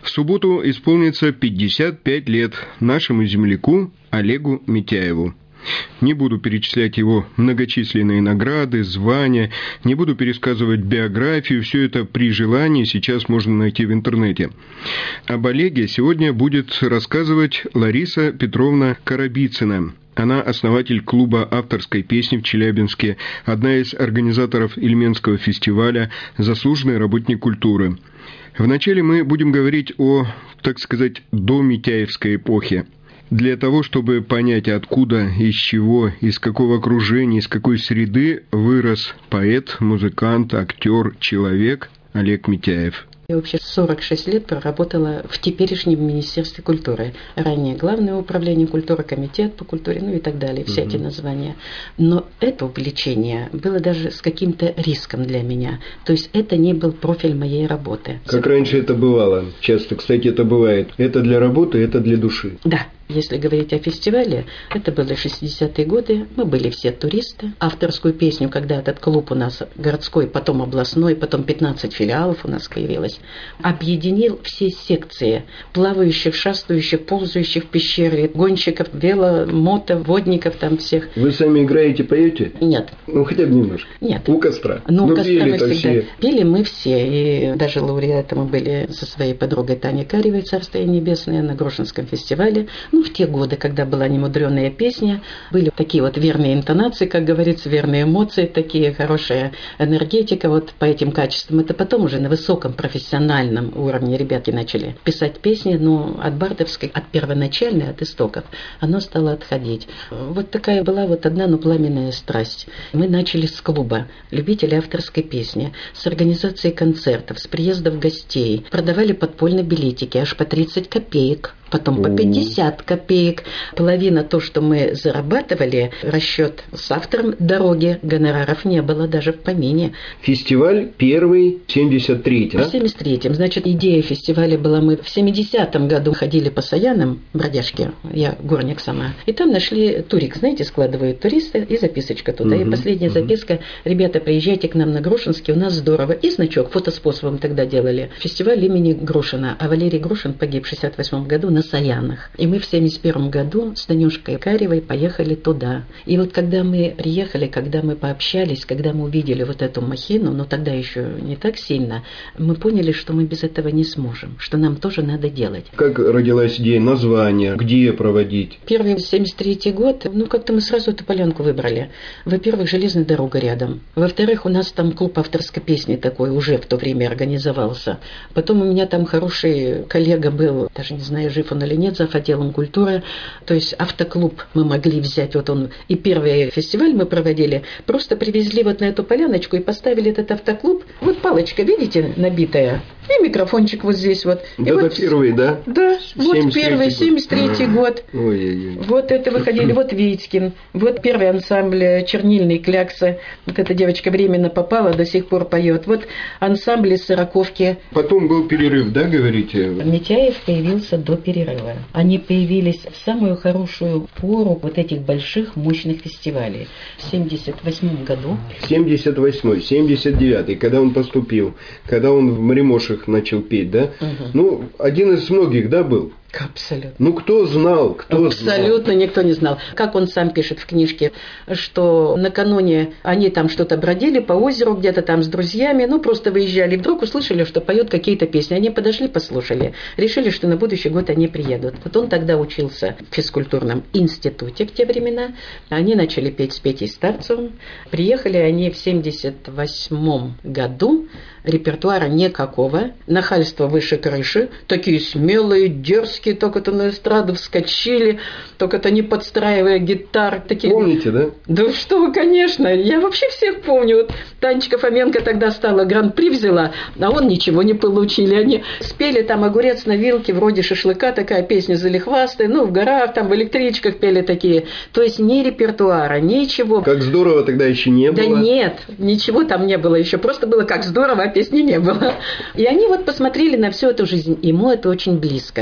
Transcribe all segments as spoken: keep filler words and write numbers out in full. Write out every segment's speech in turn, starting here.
В субботу исполнится пятьдесят пять лет нашему земляку Олегу Митяеву. Не буду перечислять его многочисленные награды, звания, не буду пересказывать биографию, все это при желании сейчас можно найти в интернете. Об Олеге сегодня будет рассказывать Лариса Петровна Коробицына. Она основатель клуба авторской песни в Челябинске, одна из организаторов Ильменского фестиваля, заслуженный работник культуры. Вначале мы будем говорить о, так сказать, домитяевской эпохе. Для того, чтобы понять, откуда, из чего, из какого окружения, из какой среды вырос поэт, музыкант, актер, человек Олег Митяев. Я вообще сорок шесть лет проработала в теперешнем Министерстве культуры. Ранее Главное управление культуры, Комитет по культуре, ну и так далее, все угу. эти названия. Но это увлечение было даже с каким-то риском для меня. То есть это не был профиль моей работы. Как раньше это бывало. Часто, кстати, это бывает. Это для работы, это для души. Да. Если говорить о фестивале, это были шестидесятые годы, мы были все туристы. Авторскую песню, когда этот клуб у нас городской, потом областной, потом пятнадцать филиалов у нас появилось, объединил все секции плавающих, шастающих, ползающих в пещере, гонщиков, вело, мото, водников там всех. Вы сами играете, поете? Нет. Ну, хотя бы немножко. Нет. У костра. Ну, у костра мы всегда все. Пели мы все, и даже лауреатом мы были со своей подругой Таней Каревой, царство ей небесное, на Грушинском фестивале. Ну, в те годы, когда была немудрёная песня, были такие вот верные интонации, как говорится, верные эмоции, такие хорошая энергетика вот по этим качествам. Это потом уже на высоком профессиональном уровне ребятки начали писать песни, но от бардовской, от первоначальной, от истоков, оно стало отходить. Вот такая была вот одна, но пламенная страсть. Мы начали с клуба любителей авторской песни, с организации концертов, с приездов гостей. Продавали подпольно билетики аж по тридцать копеек. Потом по пятьдесят копеек. Половина то, что мы зарабатывали, расчет с автором дороги, гонораров не было даже в помине. Фестиваль первый в семьдесят третьем, да? В семьдесят третьем. Значит, идея фестиваля была, мы в семидесятом году ходили по Саянам, бродяжке, я горник сама, и там нашли турик, знаете, складывают туристы, и записочка туда. Угу, и последняя угу. записка: ребята, приезжайте к нам на Грушинский, у нас здорово. И значок, фотоспособом тогда делали. Фестиваль имени Грушина, а Валерий Грушин погиб в шестьдесят восьмом году на Саянах. И мы в семьдесят первом году с Танюшкой Каревой поехали туда. И вот когда мы приехали, когда мы пообщались, когда мы увидели вот эту махину, но тогда еще не так сильно, мы поняли, что мы без этого не сможем, что нам тоже надо делать. Как родилась идея, название, где проводить? Первый семьдесят третий год, ну как-то мы сразу эту полянку выбрали. Во-первых, железная дорога рядом. Во-вторых, у нас там клуб авторской песни такой уже в то время организовался. Потом у меня там хороший коллега был, даже не знаю, жив он или нет, зав. Отделом культуры. То есть автоклуб мы могли взять. Вот он. И первый фестиваль мы проводили. Просто привезли вот на эту поляночку и поставили этот автоклуб. Вот палочка, видите, набитая. И микрофончик вот здесь вот. Это вот, первый, да? Да. Вот первый, семьдесят третий год. Ой-ой-ой. Вот это выходили. Вот Витькин. Вот первый ансамбль «Чернильный кляксы». Вот эта девочка временно попала, до сих пор поет. Вот ансамбль из Сороковки. Потом был перерыв, да, говорите? Митяев появился до перерыва. Они появились в самую хорошую пору вот этих больших, мощных фестивалей. В семьдесят восьмом году. семьдесят восьмой, семьдесят девятый, когда он поступил, когда он в Маремошах начал петь, да? Угу. Ну, один из многих, да, был? Абсолютно. Ну, кто знал, кто Абсолютно знал? Никто не знал. Как он сам пишет в книжке, что накануне они там что-то бродили по озеру где-то там с друзьями, ну, просто выезжали, и вдруг услышали, что поют какие-то песни. Они подошли, послушали, решили, что на будущий год они приедут. Вот он тогда учился в физкультурном институте в те времена. Они начали петь с Петей Старцевым. Приехали они в семьдесят восьмом году. Репертуара никакого, нахальство выше крыши, такие смелые, дерзкие, только-то на эстраду вскочили, только-то не подстраивая гитар. Такие... Помните, да? Да что вы, конечно, я вообще всех помню. Вот Танечка Фоменко тогда стала, гран-при взяла, а он ничего не получили. Они спели там «Огурец на вилке», вроде шашлыка, такая песня «Залихвасты», ну, в горах, там, в электричках пели такие. То есть ни репертуара, ничего. Как здорово тогда еще не было. Да нет, ничего там не было еще, просто было как здорово, а песни не было. И они вот посмотрели на всю эту жизнь. Ему это очень близко. Как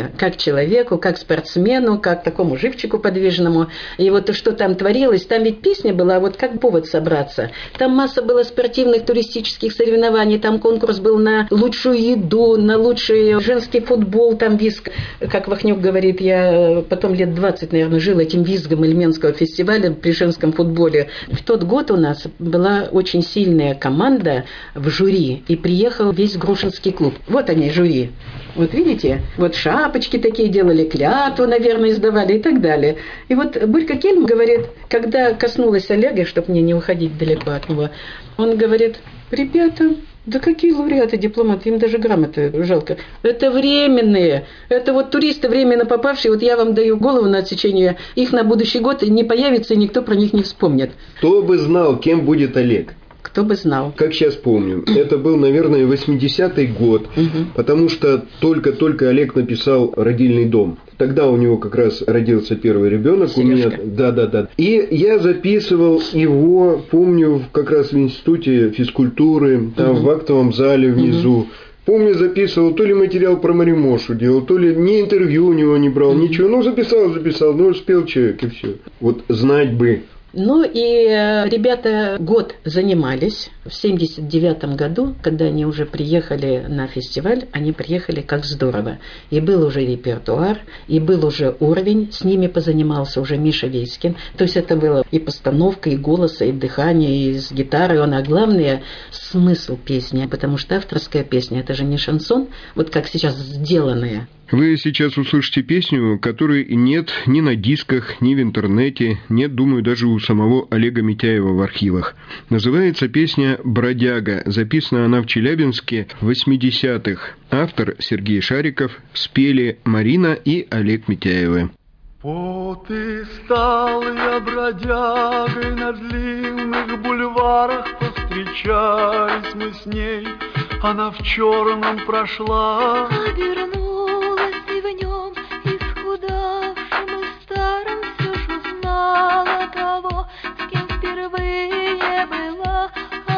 человеку, как спортсмену, как такому живчику подвижному. И вот что там творилось, там ведь песня была вот как повод собраться. Там масса было спортивных, туристических соревнований, там конкурс был на лучшую еду, на лучший женский футбол, там визг, как Вахнюк говорит, я потом лет двадцать, наверное, жил этим визгом Ильменского фестиваля при женском футболе. В тот год у нас была очень сильная команда в жюри, и приехал весь Грушинский клуб. Вот они, жюри. Вот видите, вот шапочки такие делали, клятву, наверное, издавали и так далее. И вот Борька Кельм говорит, когда коснулась Олега, чтобы мне не уходить далеко от него, он говорит: ребята, да какие лауреаты, дипломаты, им даже грамоты жалко. Это временные, это вот туристы временно попавшие, вот я вам даю голову на отсечение, их на будущий год не появится, и никто про них не вспомнит. Кто бы знал, кем будет Олег? Кто бы знал. Как сейчас помню, это был, наверное, восьмидесятый год, угу. Потому что только-только Олег написал «Родильный дом». Тогда у него как раз родился первый ребенок. У меня, да, да, да. И я записывал его, помню, как раз в институте физкультуры, там угу. в актовом зале внизу. Угу. Помню, записывал, то ли материал про Маримошу делал, то ли ни интервью у него не брал, mm-hmm. ничего. Ну, записал, записал, ну, успел человек, и все. Вот знать бы. Ну, и ребята год занимались. В семьдесят девятом году, когда они уже приехали на фестиваль, они приехали как здорово. И был уже репертуар, и был уже уровень. С ними позанимался уже Миша Вейскин. То есть это было и постановка, и голоса, и дыхание, и с гитарой. А главное – смысл песни. Потому что авторская песня – это же не шансон, вот как сейчас сделанная. Вы сейчас услышите песню, которой нет ни на дисках, ни в интернете, нет, думаю, даже у самого Олега Митяева в архивах. Называется песня «Бродяга». Записана она в Челябинске в восьмидесятых. Автор Сергей Шариков, спели Марина и Олег Митяевы. Вот и стал я бродягой на длинных бульварах, повстречались мы с ней, она в черном прошла. Обернулась и в нем, исхудавшим и старым, все ж узнала того, с кем впервые была.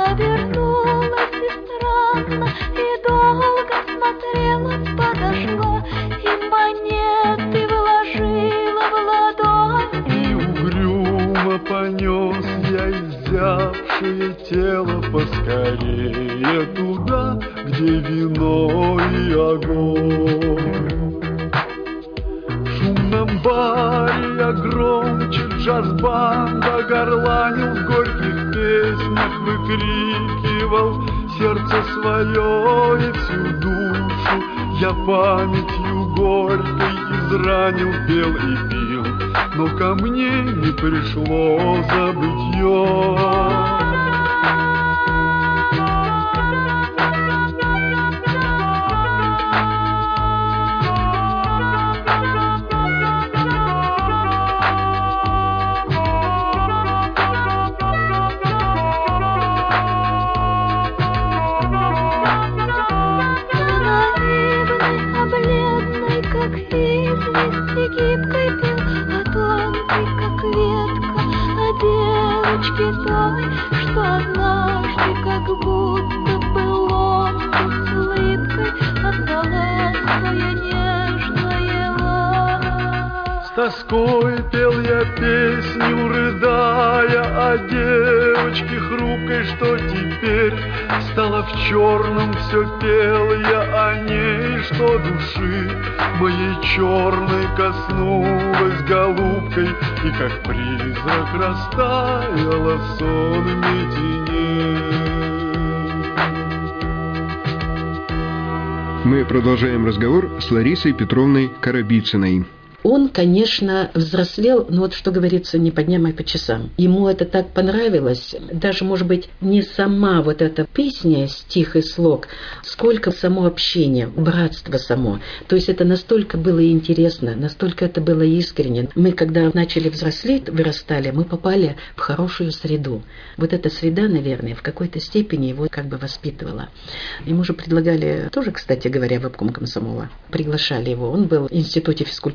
Обернулась и странно, и долго смотрела, подошла, и монеты вложила в ладонь. И угрюмо понес я изябшее тело поскорее туда, где вино и огонь. В шумном баре я громче джаз-банда горланил, в горьких песнях выкрикивал сердце свое и всю душу я памятью горькой изранил, пел и пил, но ко мне не пришло забытье. Гибкой пел, а тонкой, как ветка, о девочке той, что однажды, как будто был он, с улыбкой отдала свое нежное ласкание. С тоской пел я песню, рыдая о девочке хрупкой, что теперь стала в черном, все пел я о ней, что души моей черной коснулась голубкой, и как призрак растаяла сонными теней. Мы продолжаем разговор с Ларисой Петровной Коробицыной. Он, конечно, взрослел, но вот, что говорится, не по дням, а по часам. Ему это так понравилось, даже, может быть, не сама вот эта песня, стих и слог, сколько само общение, братство само. То есть это настолько было интересно, настолько это было искренне. Мы, когда начали взрослеть, вырастали, мы попали в хорошую среду. Вот эта среда, наверное, в какой-то степени его как бы воспитывала. Ему же предлагали, тоже, кстати говоря, в обком комсомола, приглашали его. Он был в институте физкультуры секретарем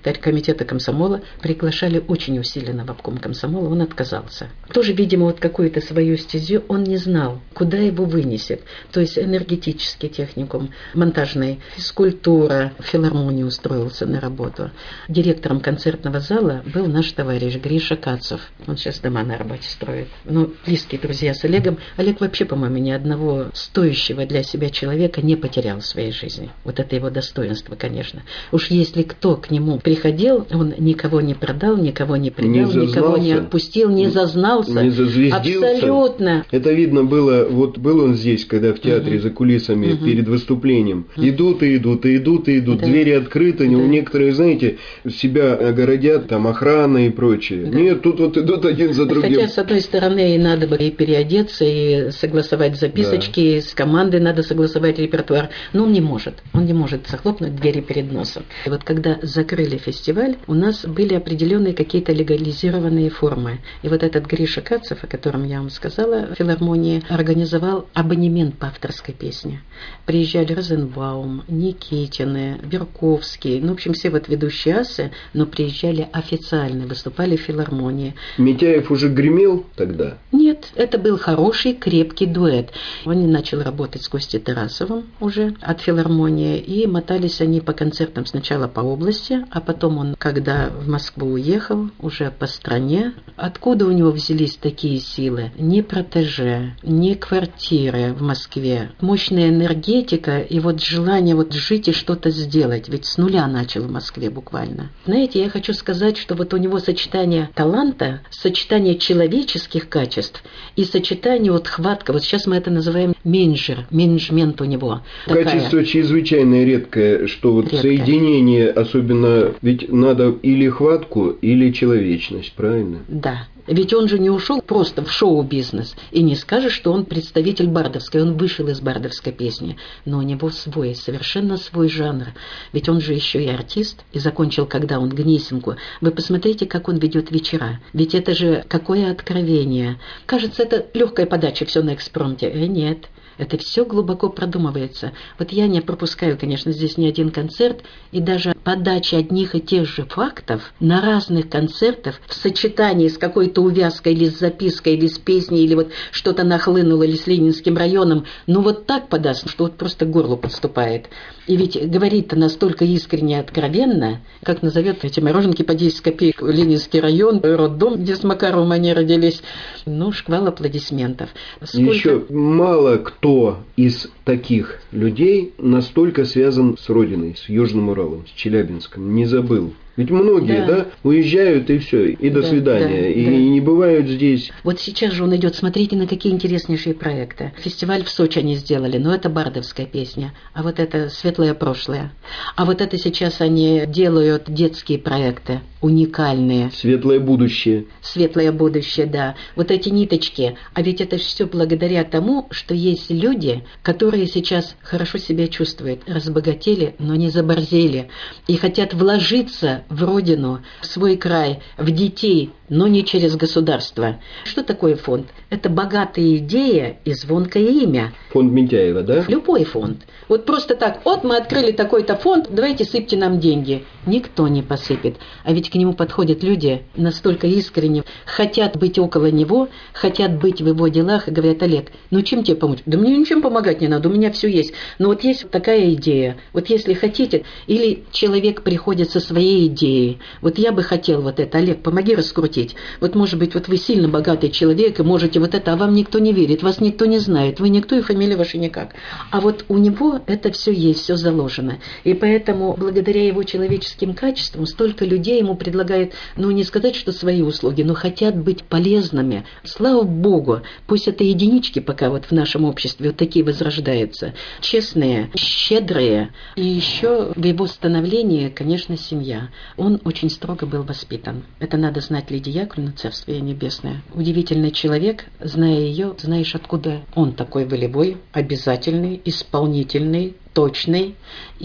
секретарь комитета комсомола, приглашали очень усиленно в обком комсомола, он отказался. Тоже, видимо, вот какую-то свою стезю он не знал, куда его вынесет. То есть энергетический техникум, монтажный, физкультура, в филармонию устроился на работу. Директором концертного зала был наш товарищ Гриша Кацев. Он сейчас дома на работе строит. Ну, близкие друзья с Олегом. Олег вообще, по-моему, ни одного стоящего для себя человека не потерял в своей жизни. Вот это его достоинство, конечно. Уж если кто к нему приходил, он никого не продал, никого не предал, не никого не отпустил, не зазнался. Не зазвездился. Абсолютно. Это видно было, вот был он здесь, когда в театре угу. за кулисами угу. перед выступлением. Угу. Идут и идут, и идут, и идут. Да. Двери открыты, да. у некоторых, знаете, себя огородят, там, охрана и прочее. Да. Нет, тут вот идут один за другим. Хотя, с одной стороны, и надо бы и переодеться, и согласовать записочки, да. с командой надо согласовать репертуар. Но он не может. Он не может захлопнуть двери перед носом. И вот когда закрыли фестиваль, у нас были определенные какие-то легализированные формы. И вот этот Гриша Кацев, о котором я вам сказала, в филармонии, организовал абонемент по авторской песне. Приезжали Розенбаум, Никитины, Берковский, ну, в общем, все вот ведущие асы, но приезжали официально, выступали в филармонии. Митяев уже гремел тогда? Нет, это был хороший, крепкий дуэт. Он начал работать с Костей Тарасовым уже от филармонии, и мотались они по концертам сначала по области, а потом он, когда в Москву уехал, уже по стране. Откуда у него взялись такие силы? Ни протеже, ни квартиры в Москве. Мощная энергетика и вот желание вот жить и что-то сделать. Ведь с нуля начал в Москве буквально. Знаете, я хочу сказать, что вот у него сочетание таланта, сочетание человеческих качеств и сочетание вот хватка. Вот сейчас мы это называем менеджер, менеджмент у него. Качество такая. чрезвычайно редкое, что вот Редкое. Соединение, особенно, ведь надо или хватку, или человечность, правильно? Да. Ведь он же не ушел просто в шоу-бизнес. И не скажешь, что он представитель бардовской. Он вышел из бардовской песни. Но у него свой, совершенно свой жанр. Ведь он же еще и артист. И закончил, когда он Гнесинку. Вы посмотрите, как он ведет вечера. Ведь это же какое откровение. Кажется, это легкая подача, все на экспромте. Э, нет. Это все глубоко продумывается. Вот я не пропускаю, конечно, здесь ни один концерт, и даже подача одних и тех же фактов на разных концертах в сочетании с какой-то увязкой или с запиской, или с песней, или вот что-то нахлынуло, или с Ленинским районом, ну вот так подаст, что вот просто к горлу подступает. И ведь говорит-то настолько искренне и откровенно, как назовет эти мороженки по десять копеек Ленинский район, роддом, где с Макаровым они родились. Ну, шквал аплодисментов. Сколько... Еще мало кто из таких людей настолько связан с родиной, с Южным Уралом, с Челябинском, не забыл. Ведь многие, да, да уезжают и все, и до да, свидания, да, и да. не бывают здесь. Вот сейчас же он идет, смотрите, на какие интереснейшие проекты. Фестиваль в Сочи они сделали, но это бардовская песня, а вот это светлое прошлое. А вот это сейчас они делают детские проекты, уникальные. Светлое будущее. Светлое будущее, да. Вот эти ниточки. А ведь это все благодаря тому, что есть люди, которые сейчас хорошо себя чувствуют, разбогатели, но не заборзели, и хотят вложиться в родину, в свой край, в детей, но не через государство. Что такое фонд? Это богатая идея и звонкое имя. Фонд Митяева, да? Любой фонд. Вот просто так, вот мы открыли такой-то фонд, давайте сыпьте нам деньги. Никто не посыпет. А ведь к нему подходят люди настолько искренне, хотят быть около него, хотят быть в его делах, и говорят: Олег, ну чем тебе помочь? Да мне ничем помогать не надо, у меня все есть. Но вот есть такая идея. Вот если хотите, или человек приходит со своей идеей. Вот я бы хотел вот это, Олег, помоги раскрутить. Вот, может быть, вот вы сильно богатый человек и можете вот это, а вам никто не верит, вас никто не знает, вы никто и фамилия ваша никак. А вот у него это все есть, все заложено. И поэтому, благодаря его человеческим качествам, столько людей ему предлагают, ну, не сказать, что свои услуги, но хотят быть полезными. Слава Богу, пусть это единички пока вот в нашем обществе вот такие возрождаются. Честные, щедрые. И еще в его становлении, конечно, семья. Он очень строго был воспитан. Это надо знать Лидии Яковлевне, Царствие Небесное. Удивительный человек, зная ее, знаешь, откуда он такой волевой, обязательный, исполнительный, точный.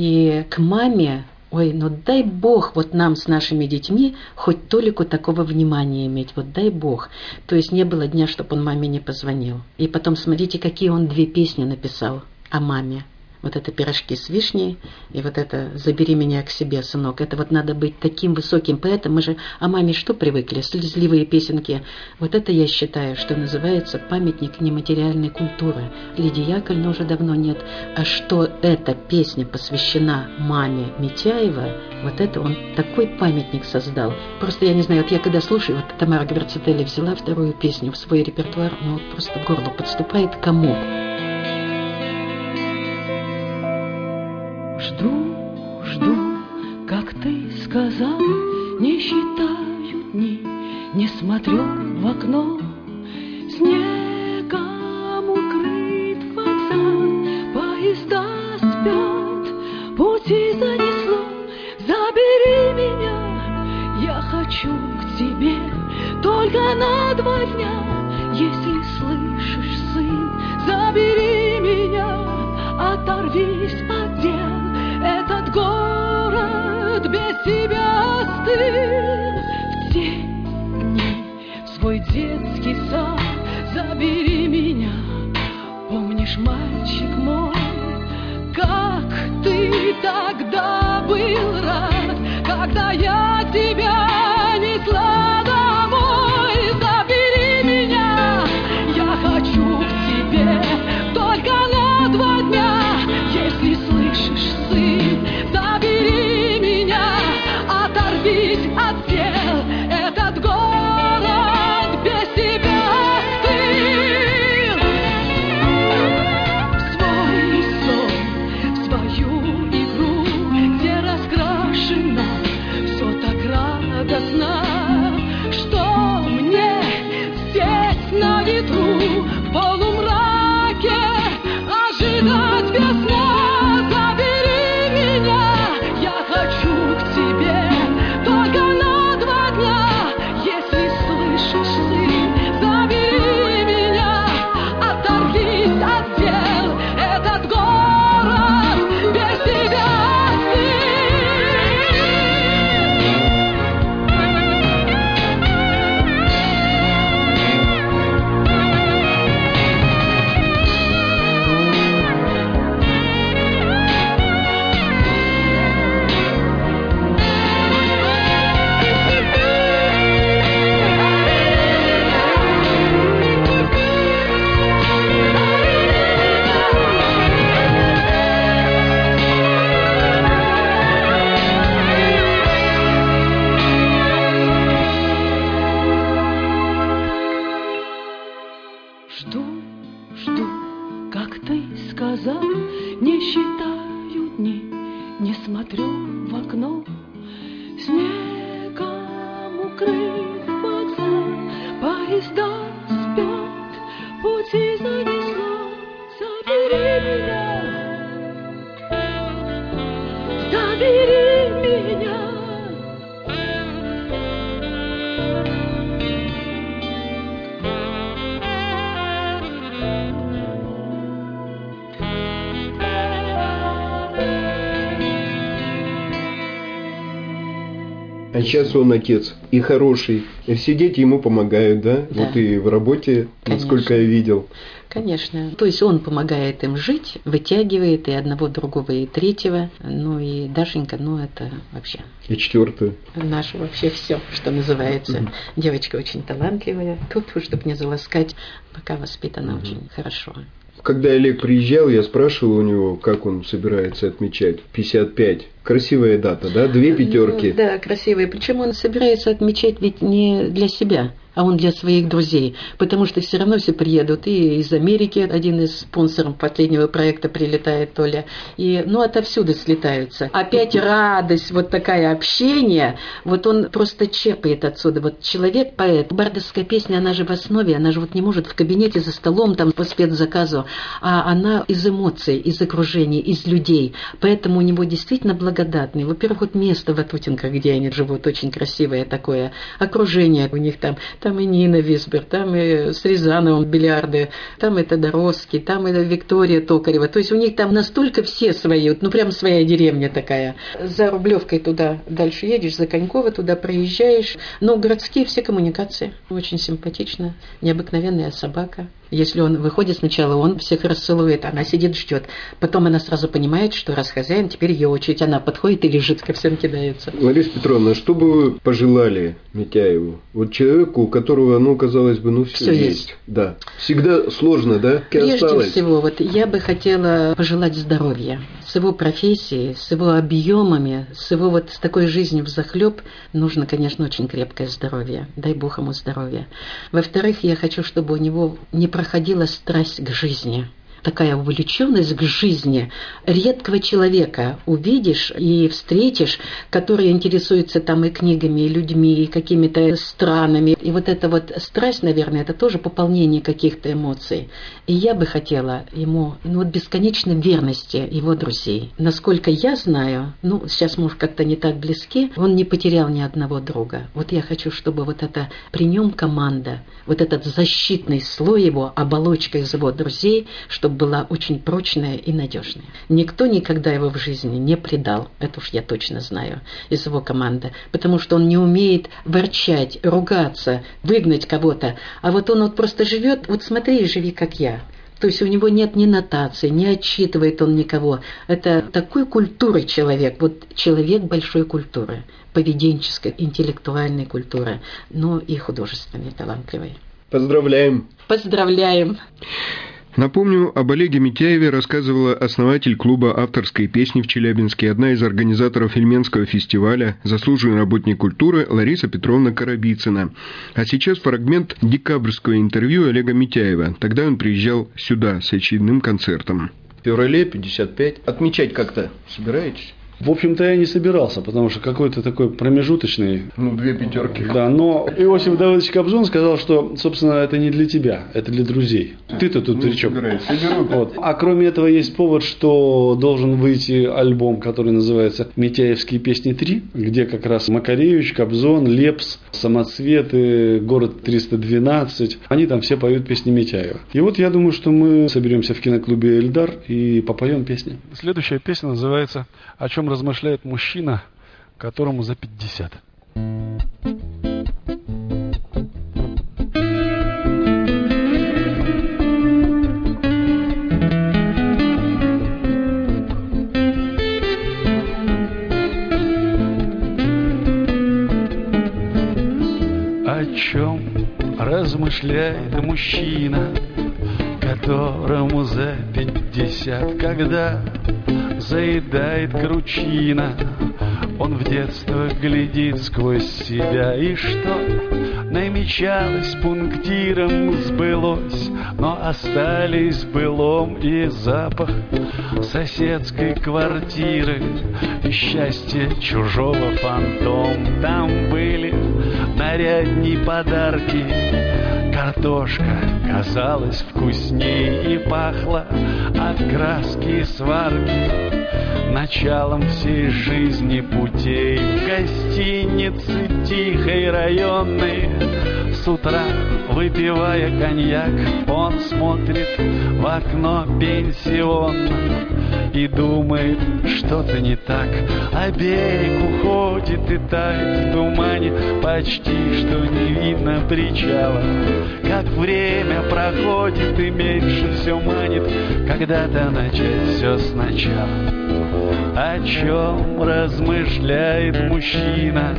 И к маме, ой, ну дай Бог вот нам с нашими детьми хоть толику такого внимания иметь, вот дай Бог. То есть не было дня, чтобы он маме не позвонил. И потом смотрите, какие он две песни написал о маме. Вот это пирожки с вишней, и вот это «Забери меня к себе, сынок». Это вот надо быть таким высоким поэтом. Мы же о маме что привыкли? Слезливые песенки. Вот это, я считаю, что называется памятник нематериальной культуры. Лидии Яковлевны уже давно нет. А что эта песня посвящена маме Митяева, вот это он такой памятник создал. Просто я не знаю, вот я когда слушаю, вот Тамара Гвердцители взяла вторую песню в свой репертуар, ну вот просто к горлу подступает комок. Жду, жду, как ты сказал, не считаю дни, не смотрю в окно. Снегом укрыт вокзал, поезда спят, пути занесло. Забери меня, я хочу к тебе только на два дня. Если слышишь, сын, забери меня, оторвись от дел. Этот город без тебя остыл. В те дни в свой детский сад забери меня. Помнишь, мальчик мой, как ты тогда был рад, когда я тебя несла домой. Забери меня, я хочу к тебе только на два дня. Если слышишь, сын, забери меня, оторвись от дел. Этот город без тебя остыл. В свой сон, в свою игру, где раскрашено все так радостно, что мне здесь на ветру в полумраке ожидать без сна. А сейчас он отец и хороший, и все дети ему помогают, да? Да. Вот и в работе, Конечно. насколько я видел. Конечно. То есть он помогает им жить, вытягивает и одного, другого, и третьего. Ну и Дашенька, ну это вообще... И четвертую. Наше вообще все, что называется. Mm-hmm. Девочка очень талантливая. Тут, чтобы не заласкать, пока воспитана mm-hmm. очень хорошо. Когда Олег приезжал, я спрашивал у него, как он собирается отмечать пятьдесят пять. Красивая дата, да? Две пятерки. Ну, да, красивая. Причем он собирается отмечать ведь не для себя, а он для своих друзей, потому что все равно все приедут. И из Америки один из спонсоров последнего проекта прилетает, Толя, и, ну, отовсюду слетаются. Опять радость, вот такая общение, вот он просто чепает отсюда. Вот человек-поэт. Бардовская песня, она же в основе, она же вот не может в кабинете за столом там по спецзаказу, а она из эмоций, из окружения, из людей. Поэтому у него действительно благодатный. Во-первых, вот место в Ватутинках, где они живут, очень красивое такое. Окружение у них там. Там и Нина Висбер, там и с Рязановым бильярды, там это Доросский, там это Виктория Токарева. То есть у них там настолько все свои, ну прям своя деревня такая. За Рублевкой туда дальше едешь, за Коньково туда проезжаешь. Но городские все коммуникации. Очень симпатично, необыкновенная собака. Если он выходит сначала, он всех расцелует, она сидит, ждет. Потом она сразу понимает, что раз хозяин, теперь ее очередь. Она подходит и лежит, ко всем кидается. Лариса Петровна, что бы вы пожелали Митяеву? Вот человеку, у которого, ну, казалось бы, ну, все, все есть. есть. Да. Всегда сложно, да? Прежде осталось. всего, вот я бы хотела пожелать здоровья. С его профессией, с его объемами, с его вот с такой жизнью взахлеб нужно, конечно, очень крепкое здоровье. Дай Бог ему здоровья. Во-вторых, я хочу, чтобы у него не проходила страсть к жизни. Такая увлеченность к жизни редкого человека увидишь и встретишь, который интересуется там и книгами, и людьми, и какими-то странами. И вот эта вот страсть, наверное, это тоже пополнение каких-то эмоций. И я бы хотела ему, ну вот бесконечной верности его друзей. Насколько я знаю, ну сейчас, может, как-то не так близки, он не потерял ни одного друга. Вот я хочу, чтобы вот это при нем команда, вот этот защитный слой его, оболочка из его друзей, чтобы была очень прочная и надежная. Никто никогда его в жизни не предал, это уж я точно знаю, из его команды, потому что он не умеет ворчать, ругаться, выгнать кого-то, а вот он вот просто живет, вот смотри и живи, как я. То есть у него нет ни нотации, не отчитывает он никого. Это такой культуры человек, вот человек большой культуры, поведенческой, интеллектуальной культуры, но и художественной, талантливой. Поздравляем! Поздравляем! Напомню, об Олеге Митяеве рассказывала основатель клуба авторской песни в Челябинске, одна из организаторов Ильменского фестиваля, заслуженный работник культуры Лариса Петровна Коробицына. А сейчас фрагмент декабрьского интервью Олега Митяева. Тогда он приезжал сюда с очередным концертом. В феврале пятьдесят пять. Отмечать как-то собираетесь? В общем-то, я не собирался, потому что какой-то такой промежуточный... Ну, две пятерки. Да, но Иосиф Давыдович Кобзон сказал, что, собственно, это не для тебя, это для друзей. Ты-то тут при чем? Вот. А кроме этого, есть повод, что должен выйти альбом, который называется «Митяевские песни три», где как раз Макаревич, Кобзон, Лепс, Самоцветы, Город триста двенадцать. Они там все поют песни Митяева. И вот я думаю, что мы соберемся в киноклубе «Эльдар» и попоем песни. Следующая песня называется «О чем размышляет мужчина, которому за пятьдесят». О чем размышляет мужчина, которому за пятьдесят, когда заедает кручина? Он в детство глядит сквозь себя, и что намечалось пунктиром сбылось, но остались былом и запах соседской квартиры, и счастье чужого фантом. Там были нарядней подарки, картошка казалась вкусней и пахла от краски и сварки началом всей жизни путей. В гостинице тихой районной с утра, выпивая коньяк, он смотрит в окно пенсионно и думает, что-то не так, а берег уходит и тает в тумане, почти что не видно причала. Как время проходит и меньше все манит, когда-то начать все сначала. О чем размышляет мужчина,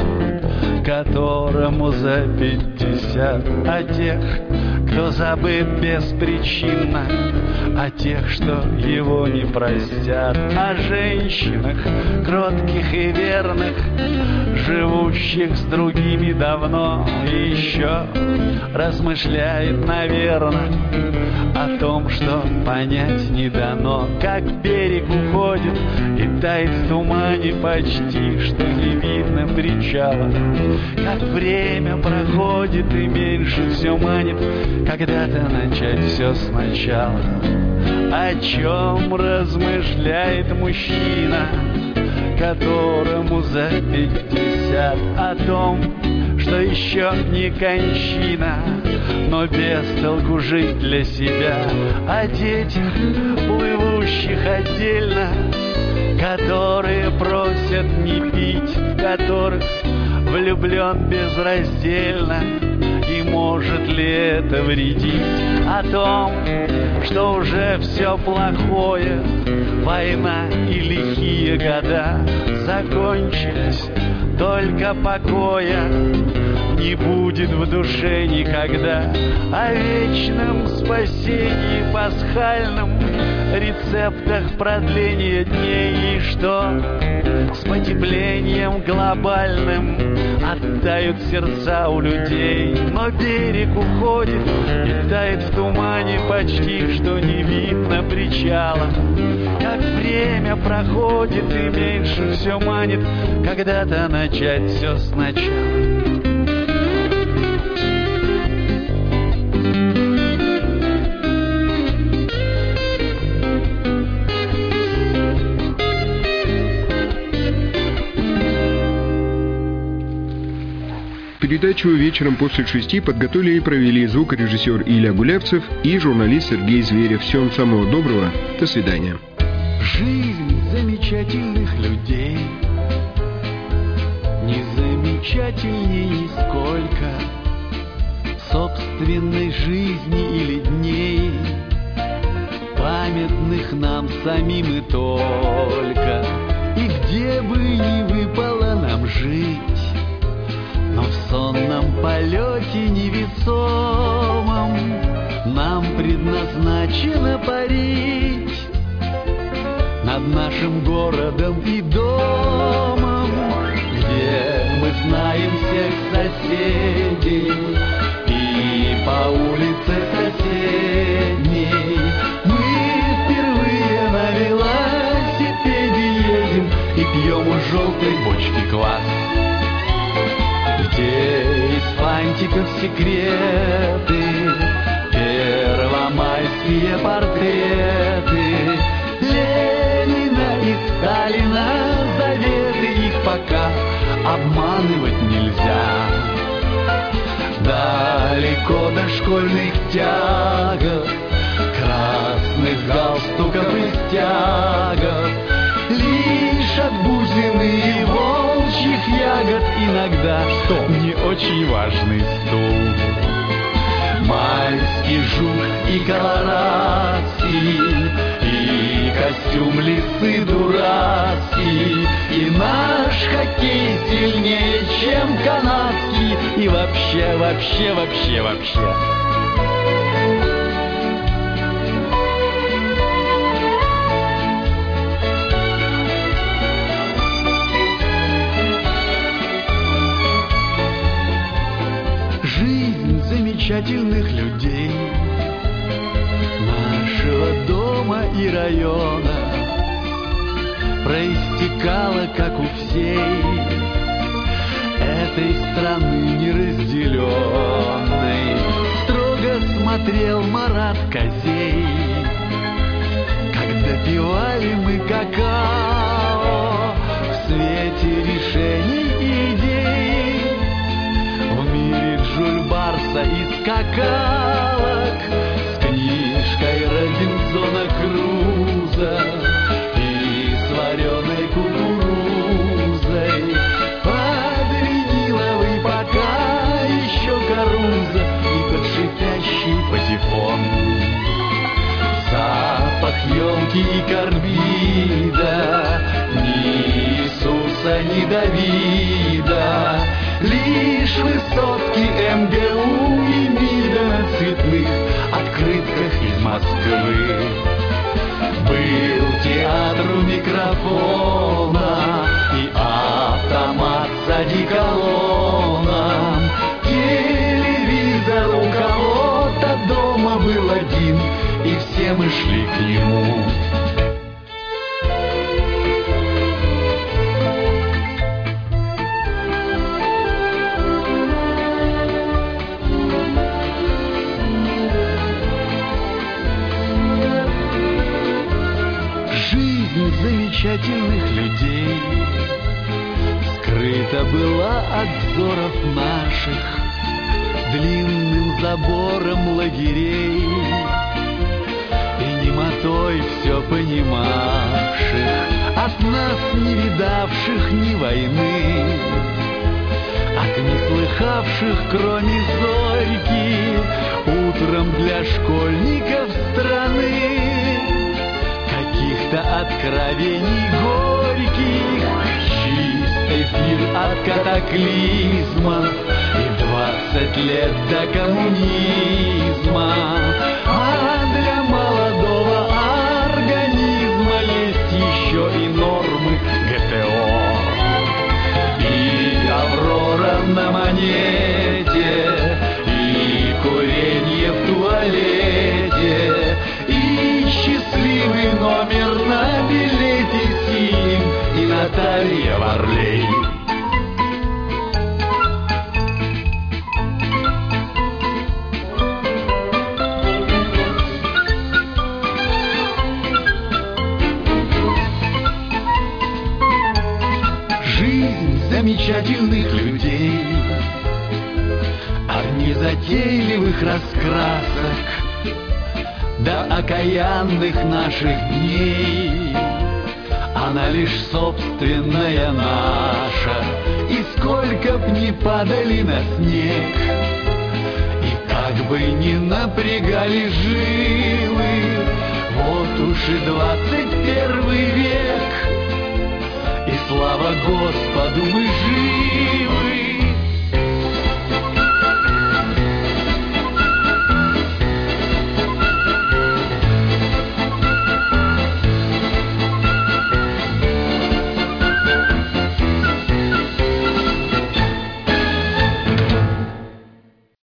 которому за пятьдесят? О тех, кто забыт беспричинно, о тех, что его не простят, о женщинах, кротких и верных, живущих с другими давно, и еще размышляет, наверное, о том, что понять не дано, как берег уходит и тает в тумане, почти что не видно причала. Как время проходит и меньше все манит, когда-то начать все сначала. О чем размышляет мужчина, которому за пятьдесят? О том, что еще не кончина, но без толку жить для себя. О детях, плывущих отдельно, которые просят не пить, в которых влюблен безраздельно, и может ли это вредить? О том, что уже все плохое, война и лихие года закончились, только покоя не будет в душе никогда. О вечном спасении пасхальном, рецептах продления дней, и что с потеплением глобальным оттают сердца у людей. Но берег уходит и тает в тумане, почти что не видно причала. Как время проходит и меньше все манит когда-то начать все сначала. Передачу вечером после шести подготовили и провели звукорежиссер Илья Гулявцев и журналист Сергей Зверев. Всем самого доброго. До свидания. Жизнь замечательных людей не замечательней нисколько собственной жизни или дней, памятных нам самим и только. И где бы ни выпало нам жить, но в сонном полете невесомом нам предназначено парить над нашим городом и домом, где мы знаем всех соседей, и по улице соседней мы впервые на велосипеде едем и пьем у желтой бочки квас. Где из фантиков секреты, первомайские портреты Ленина и Сталина, заветы их пока обманывать нельзя. Далеко до школьных тягот, красных галстуков и стягов, лишь от бузины и волчьих ягод иногда что? Не очень важный стул. Майский жук и колорадский, и костюм лисы дурацкий, и наш хоккей сильнее, чем канадский, и вообще, вообще, вообще, вообще. Замечательных людей нашего дома и района проистекала, как у всей этой страны неразделенной. Строго смотрел Марат Козей, как допивали мы какао в свете решений и идей. В мире Жюль Барса и скакалок, с книжкой Робинзона Круза и с вареной кукурузой, под виниловый пока еще каруза и под шипящий патефон. Запах елки и карбида, ни Иисуса, ни Давида, лишь высотки эм гэ у и МИДа на цветных открытках из Москвы. Был театр у микрофона и автомат с одеколоном. Телевизор у кого-то дома был один, и все мы шли к нему. Замечательных людей скрыта была от взоров наших длинным забором лагерей и немотой все понимавших, от нас не видавших ни войны, от неслыханных пахавших кроме зорьки, утром для школьников страны каких-то откровений горьких, чистый эфир от катаклизма и двадцать лет до коммунизма. А для молодого организма есть еще и нормы ГТО. И Аврора на монете, и курение в туалете, и счастливый номер на билете синим, и Наталья Варлей. Замечательных людей, от незатейливых раскрасок до окаянных наших дней. Она лишь собственная наша, и сколько б ни падали на снег, и как бы ни напрягали жилы, вот уж и двадцать первый век. И слава Господу, мы живы.